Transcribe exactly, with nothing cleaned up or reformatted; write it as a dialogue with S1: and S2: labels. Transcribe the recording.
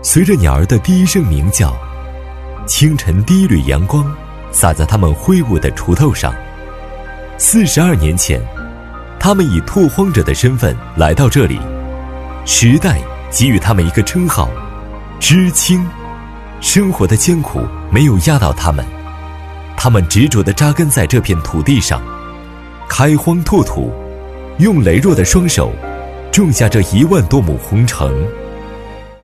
S1: 随着鸟儿的第一声鸣叫，清晨第一缕阳光洒在它们挥舞的锄头上。四十二年前，他们以拓荒者的身份来到这里，时代给予他们一个称号——知青。生活的艰苦没有压倒他们，他们执着地扎根在这片土地上，开荒拓土，用羸弱的双手种下这一万多亩红橙。